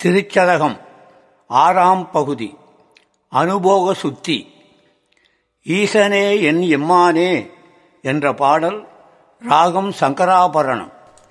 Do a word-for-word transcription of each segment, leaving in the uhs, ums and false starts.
திருச்சதகம் ஆறாம் பகுதி. அனுபோக சுத்தி. ஈசனே என் எம்மானே என்ற பாடல் ராகம் சங்கராபரணம்.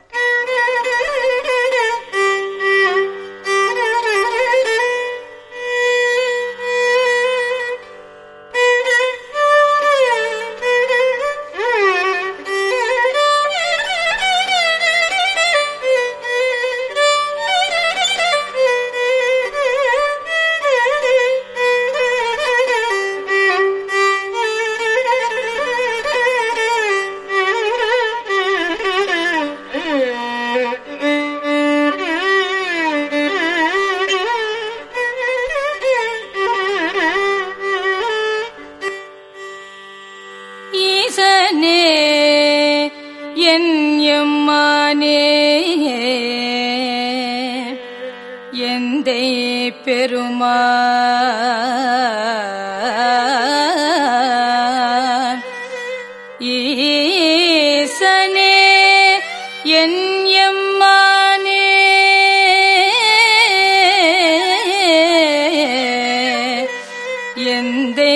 ஈசனே என் எம்மானே எந்தை பெருமான். ஈசனே என் எம்மானே எந்தை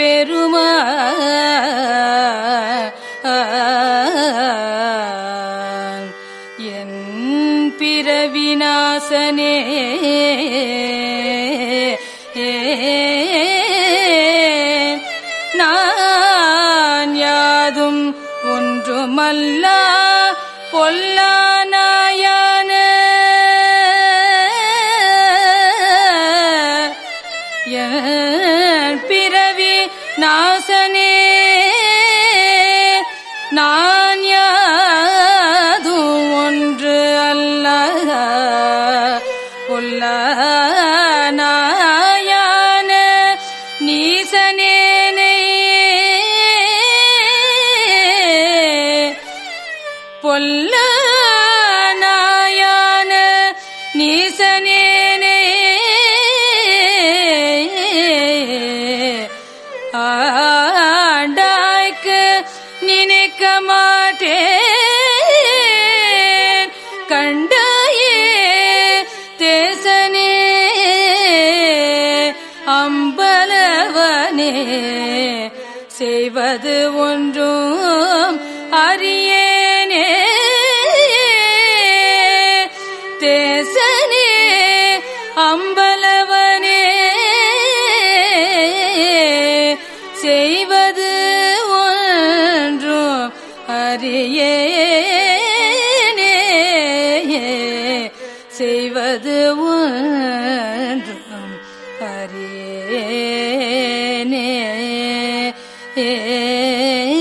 பெருமான். என் பிறவிநாசனே நான் யாதும் ஒன்றுமல்ல பொல்லானாயான என் பிறவி நாசனே நான் யாதும் ஒன்று அல்ல பொல்லானாயான நீசனேனை. பொல்லானாயான நீசனேனை ஆண்டாய்க்கு நினைக்க மாட்டேன் கண்டாயே தேசனே அம்பலவனே செய்வது ஒன்றும் அறியேனே. தேசனே அம்பலவனே செய்வது ஒன்றும் அறியேனே. செய்வது ஒன்றும் அறியேனே.